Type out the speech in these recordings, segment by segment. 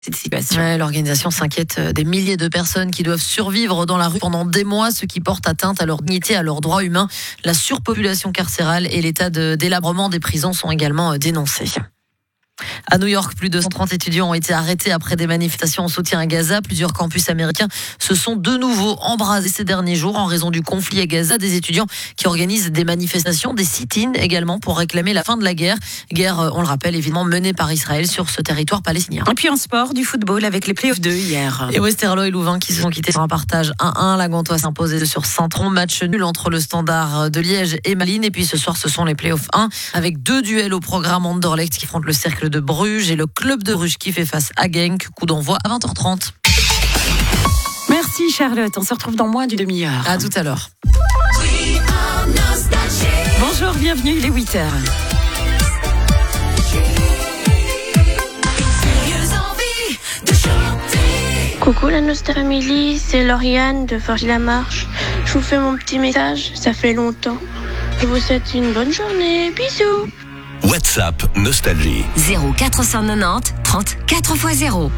cette situation. Ouais, l'organisation s'inquiète des milliers de personnes qui doivent survivre dans la rue pendant des mois, ce qui porte atteinte à leur dignité, à leurs droits humains. La surpopulation carcérale et l'état de délabrement des prisons sont également dénoncés. À New York, plus de 130 étudiants ont été arrêtés après des manifestations en soutien à Gaza. Plusieurs campus américains se sont de nouveau embrasés ces derniers jours en raison du conflit à Gaza. Des étudiants qui organisent des manifestations, des sit-ins également pour réclamer la fin de la guerre. Guerre, on le rappelle, évidemment menée par Israël sur ce territoire palestinien. Et puis en sport, du football avec les playoffs 2 hier. Et Westerlo et Louvain qui se sont quittés sur un partage 1-1. La Gantoise s'imposait sur Saint-Tron. Match nul entre le Standard de Liège et Malines. Et puis ce soir, ce sont les playoffs 1 avec 2 duels au programme. Anderlecht qui affronte le Cercle de Bruges et le club de Bruges qui fait face à Genk. Coup d'envoi à 20h30. Merci Charlotte, on se retrouve dans moins d'une demi-heure. À tout à l'heure. Bonjour, bienvenue, il est 8h. Coucou la Nostalgie, c'est Lauriane de Forgy-la-Marche. Je vous fais mon petit message, ça fait longtemps. Je vous souhaite une bonne journée, bisous. WhatsApp Nostalgie 0490 30 4x0.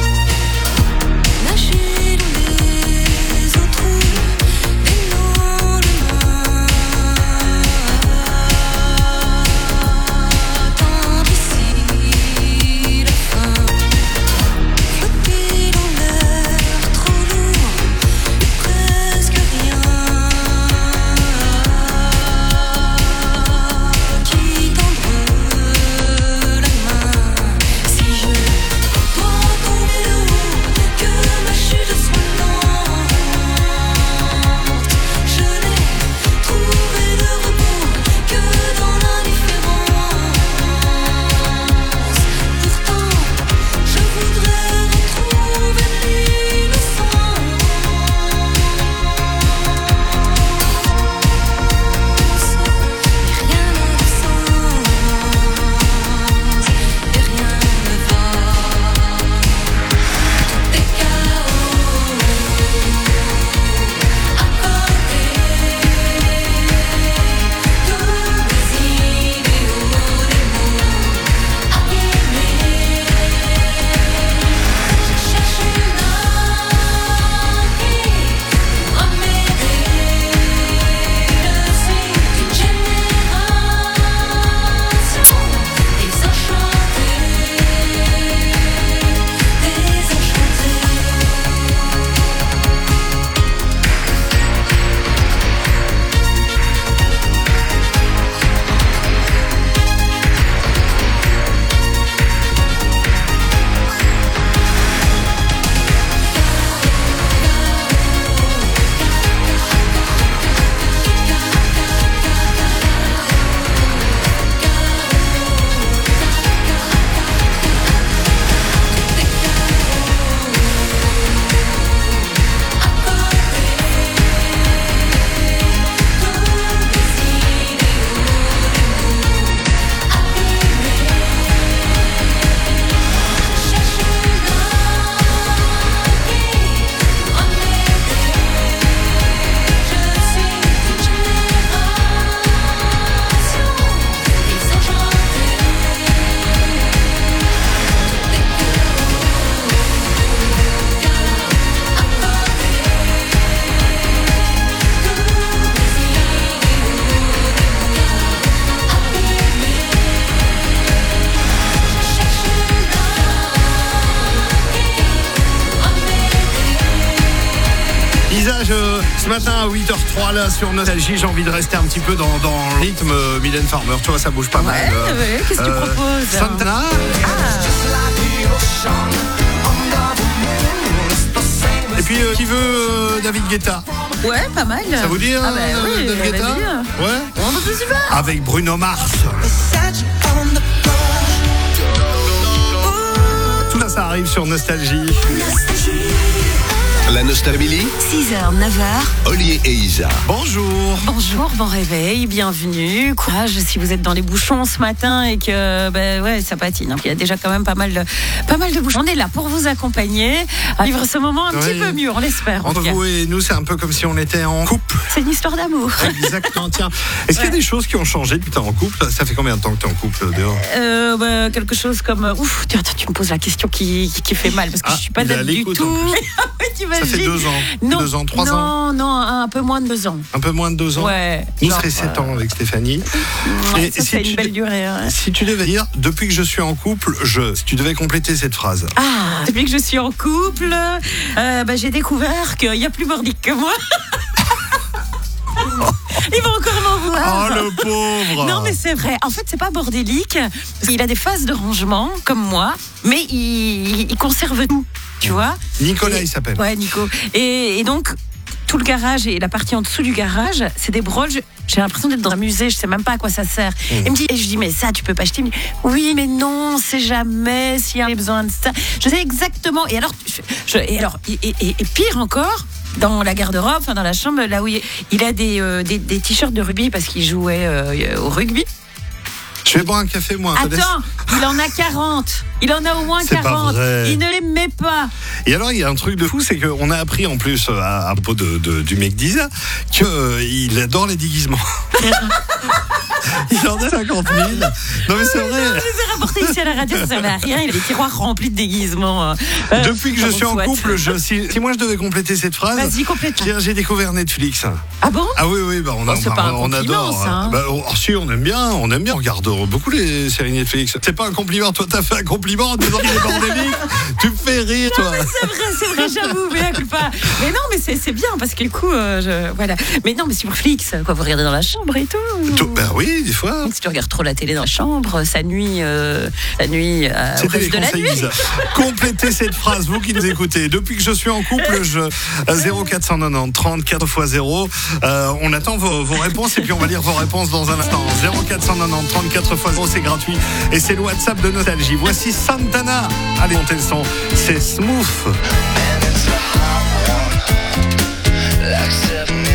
Ce matin à 8h03 là sur Nostalgie, j'ai envie de rester un petit peu dans le rythme Mylène Farmer, tu vois, ça bouge pas mal. Ouais, qu'est-ce que tu proposes Santana. Et puis qui veut David Guetta? Ouais, pas mal. Ça vous dit Ah bah oui, David Guetta? Ouais. Oh, bah, c'est super. Avec Bruno Mars. Tout ça arrive sur Nostalgie. La Nostalgie, 6h, 9h, Olivier et Isa. Bonjour. Bonjour, bon réveil, bienvenue. Courage si vous êtes dans les bouchons ce matin et que ça patine. Il y a déjà quand même pas mal de bouchons. On est là pour vous accompagner à vivre ce moment un petit peu mieux, on l'espère. Entre vous et nous, c'est un peu comme si on était en couple. C'est une histoire d'amour. Exactement, tiens. Est-ce qu'il y a des choses qui ont changé depuis que tu es en couple? Ça fait combien de temps que tu es en couple dehors? Quelque chose comme tu me poses la question qui fait mal parce que je suis pas date du tout. Ça fait 2 ans. Non, 2 ans, 3 ans. Non, un peu moins de 2 ans. Un peu moins de 2 ans. Ouais. Nous, ça fait 7 ans avec Stéphanie. Ouais, ça, c'est une belle durée. Hein. Si tu devais dire, depuis que je suis en couple, si tu devais compléter cette phrase. Depuis que je suis en couple, j'ai découvert qu'il y a plus mordique que moi. Il va encore m'en voir. Oh, le pauvre. Non, mais c'est vrai. En fait, c'est pas bordélique. Il a des phases de rangement, comme moi, mais il conserve tout. Tu vois? Nicolas, il s'appelle. Ouais, Nico. Et donc, tout le garage et la partie en dessous du garage, c'est des broches. J'ai l'impression d'être dans un musée, je sais même pas à quoi ça sert. Il me dit, et je dis, mais ça, tu peux pas acheter. Il me dit, oui, mais non, on sait jamais s'il y a besoin de ça. Je sais exactement. Et alors, et pire encore, dans la garde-robe, enfin dans la chambre, là où il a des t-shirts de rugby parce qu'il jouait au rugby. Je vais boire un café, moi. Attends, il en a 40. Il en a au moins 40. Il ne les met pas. Et alors, il y a un truc de fou, c'est qu'on a appris en plus, à propos du mec d'Isa, qu'il adore les déguisements. Il en a 50 000. Non, mais c'est vrai. Je les ai rapportés ici à la radio, ça servait à rien. Il a des tiroirs remplis de déguisements. Depuis que je suis en couple, si moi je devais compléter cette phrase, vas-y, complète. J'ai découvert Netflix. Ah bon? Ah oui, c'est pas un adore. Ça, hein. Si, on aime bien. On regarde beaucoup les séries Netflix. C'est pas un compliment, toi t'as fait un compliment en disant qu'il est bordélique. Tu me fais rire, toi. Non, c'est vrai, j'avoue, mais pas. Mais non, mais c'est bien parce que du coup, voilà. Mais non, mais sur Netflix, quoi, vous regardez dans la chambre et tout. Ben oui, des fois. Si tu regardes trop la télé dans la chambre, ça nuit au reste de la nuit. Complétez cette phrase, vous qui nous écoutez. Depuis que je suis en couple, 0490 30 4x0. On attend vos réponses et puis on va lire vos réponses dans un instant. 0490 30 4x0, c'est gratuit et c'est le WhatsApp de Nostalgie. Voici Santana. Allez, montez le son. C'est Smooth.